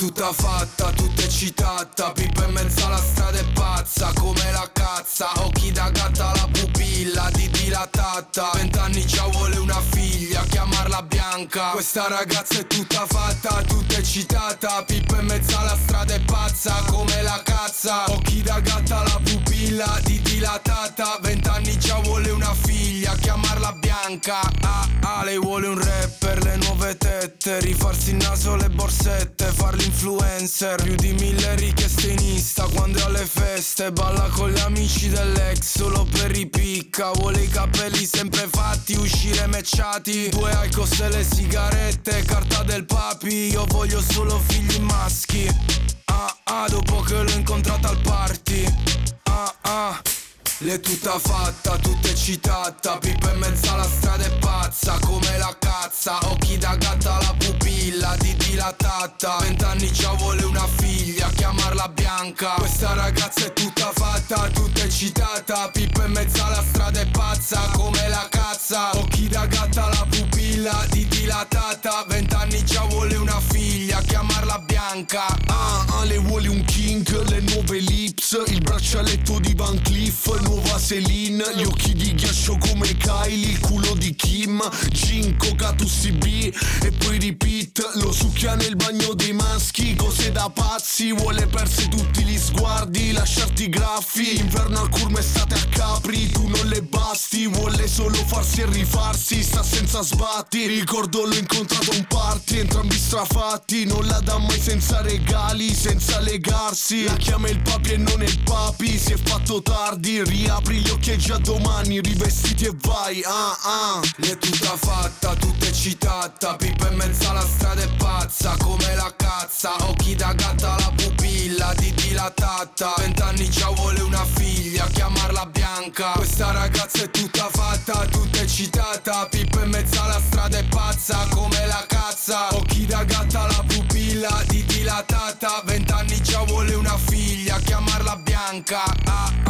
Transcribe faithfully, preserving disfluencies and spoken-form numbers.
tutta fatta, tutta eccitata, pippa in mezzo alla strada è pazza come la cazza, occhi da gatta, la pupilla di dilatata, vent'anni già vuole una figlia, chiamarla Bianca. Questa ragazza è tutta fatta, tutta eccitata, pippa in mezzo alla strada è pazza come la cazza, occhi da gatta, la pupilla di dilatata, vent'anni già vuole una figlia, chiamarla Bianca. Ah ah, lei vuole un rapper, le nuove tette, rifarsi il naso, le borsette, far l'influencer, più di mille richieste in Insta quando è alle feste, balla con gli amici dell'ex solo per ripicca, vuole i capelli sempre fatti, uscire matchati, due Icos e le sigarette, carta del papi, io voglio solo figli maschi. Ah ah, dopo che l'ho incontrata al party. Ah ah, lei è tutta fatta, tutta eccitata, pippa in mezzo alla strada è pazza come la cazza, occhi da gatta, la pupilla di dilatata, vent'anni già vuole una figlia, chiamarla Bianca. Questa ragazza è tutta fatta, tutta eccitata, pippa in mezzo alla strada è pazza come la cazza, occhi da gatta, la pupilla di dilatata, vent'anni già vuole una figlia, chiamarla Bianca. Ah, ah, le vuole un king, le nuove lips, il braccialetto di Van Cleef, nuova Celine, gli occhi di ghiaccio come Kylie, il culo di Kim, gin, coca, tu C B e poi repeat, lo succhia nel bagno dei maschi, cose da pazzi, vuole perse tutti gli sguardi, lasciarti graffi, inverno a Curma, estate a Capri, tu non le basti, vuole solo farsi e rifarsi, sta senza sbatti, ricordo l'ho incontrato a un party, entrambi strafatti, non la dà mai senza regali, senza legarsi, la chiama il papi e non il papi, si è fatto tardi, riapri gli occhi e già domani rivestiti e vai, ah ah. Lei è tutta fatta, tutta eccitata, pippa in mezzo alla strada è pazza come la cazza, occhi da gatta, la pupilla di dilatata, vent'anni già vuole una figlia, chiamarla Bianca. Questa ragazza è tutta fatta, tutta eccitata, pippa in mezzo alla strada è pazza come la cazza, occhi da gatta, la pupilla di dilatata, vent'anni già vuole una figlia, chiamarla Bianca. Ah